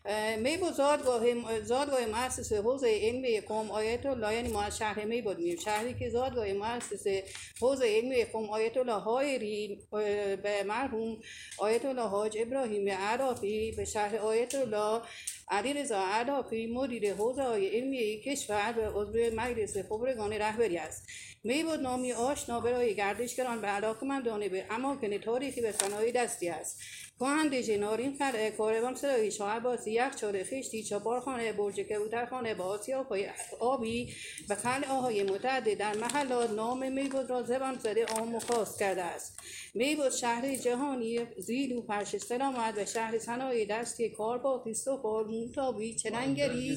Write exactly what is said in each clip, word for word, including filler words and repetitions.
می بود زادگاه زادگاه مؤسس حوزه علمی قم آیت الله، یعنی ما از شهر می بود میم شهری که زادگاه مؤسس حوزه علمی قم آیت الله هایری به مرحوم آیت الله حاج ابراهیم عرافی به شهر آیت الله علیرضا عرافی مدیر حوزه های علمی کشور و عضو مجلس خبرگان رهبری است. می بود نامی آشنا برای گردشگران و علاقمندان به اماکن تاریخی و صنایع دستی است. کهندژ نارین قلعه، کاروان سرای شاه عباسی، یخچال خشتی، چاپارخانه، برج کبوترخانه با آسیاب‌های آبی و قلعه‌های متعدد در محلات نام میبود را زبان زده عام و خاص کرده است. میبود شهر جهانی زیلو، فرش سلامت و شهر صنایع دستی کارباتی، سفال، موتابی، چلنگری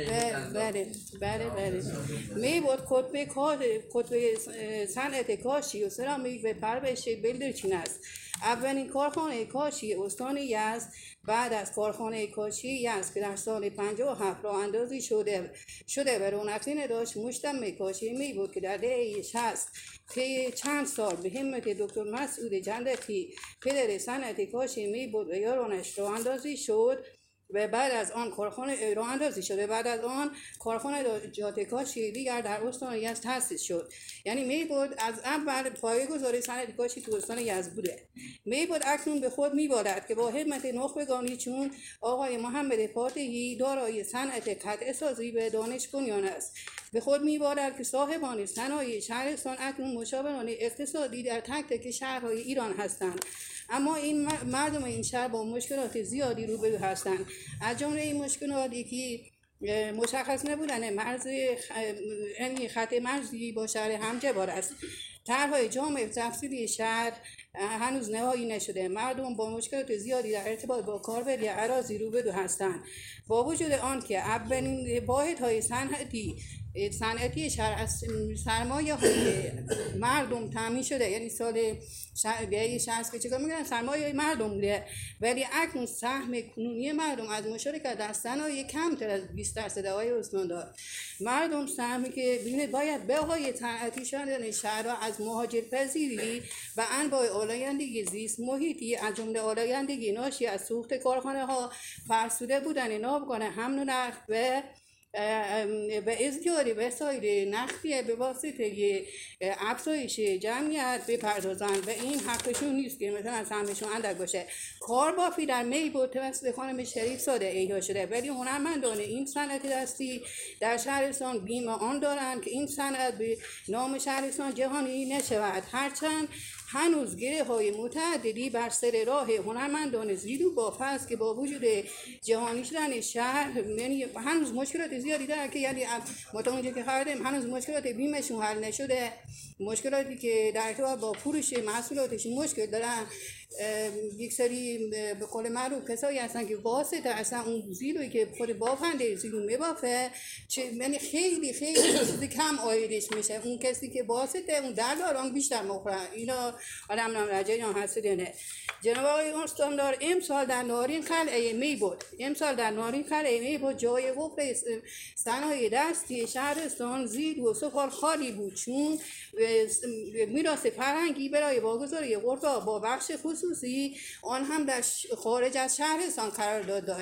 بله بله بله میبود کتب کتب صنعت کاشی و سرامیک و پرورش بلدرچین است. اولین کارخانه کاشی استان یزد بعد از کارخانه کاشی یزد که در سال پنجاه و هفت راه اندازی شده شده و رونقی نداشت، مجتمع کاشی می بود که در دهه شصت که چند سال به همت دکتر مسعود جندقی پدر صنعت کاشی می بود و یارانش راه اندازی شد و بعد از آن کارخانه راه اندازی شده بعد از آن کارخانه جات کاشی دیگر در استان یزد تأسیس شد. یعنی می بود از اول پایه‌گذاری صنعت کاشی تو استان یزد بوده. می بود اکنون به خود می بارد که با همت نخبگانی چون آقای محمد فاتحی دارای صنعت قطعه سازی به دانش بنیان است. به خود می بارد که صاحبان صنایع شهرستان اکنون مشاوران اقتصادی در تک تک شهرهای ایران هستند، اما این مردم این شهر با مشکلات زیادی روبرو هستند. از جمله این مشکلات یکی مشخص نبودن مرز یعنی خط مرزی با شهر همجبار است. طرح‌های جامع تفصیلی شهر هنوز نهایی نشده. مردم با مشکلات زیادی در ارتباط با کاربری اراضی روبرو هستند. با وجود آن که اولین واحدهای صنعتی صنعتی شهر از سرمایه های مردم تامین شده، یعنی سال شصت که چیکار میکنن سرمایه مردم بوده، ولی اکنون سهم کنونی مردم از مشارکت در صنایع کمتر از بیست درصد آقای استان داد. مردم سهمی که باید به های صنعتی شدن شهر را از مهاجرپذیری و انواع آلایندگی زیست محیطی از جمله آلایندگی ناشی از سوخت کارخانه ها، فرسوده بودن ناوگان حمل و نقل و و ازدیاری وسایل نقلیه به واسطه افزایش جمعیت بپردازند و این حقشون نیست که مثلا سهمشون اندک باشه. کاربافی در می بود توسط خانم شریف ساده احیا شده، ولی هنرمندان این صنعت دستی در شهرستان بیمه آن دارند که این صنعت به نام شهرستان جهانی نشود، هرچند هنوز گره های متعددی بر سر راه هنرمندان زیرو بافه است که با وجود جهانی شدن شهر یعنی هنوز مشکلات زیادی داره که یعنی ما اونجا که خریدیم هنوز مشکلات بیمهشون حل نشده، مشکلاتی که در ارتباط با فروش محصولاتش مشکل دارن. یک سری به قول معروف کسایی هستن که واسطه اصلا اون زیروی که خود بافنده زیرو میبافه یعنی خیلی خیلی چیزی کم آیدش میشه، اون کسی که واسطه اون دلاران بیشتر مخورن. اینا آدم نام رجایان هستیدنه. جناب آقای استاندار امسال در نارین قلعه می بود امسال در نارین قلعه می بود جای قفل صنایع دستی شهرستان زیر و سفال خالی بود، چون میراث فرهنگی برای واگذاری قرفا با بخش خصوصی آن هم در خارج از شهرستان قرار داد.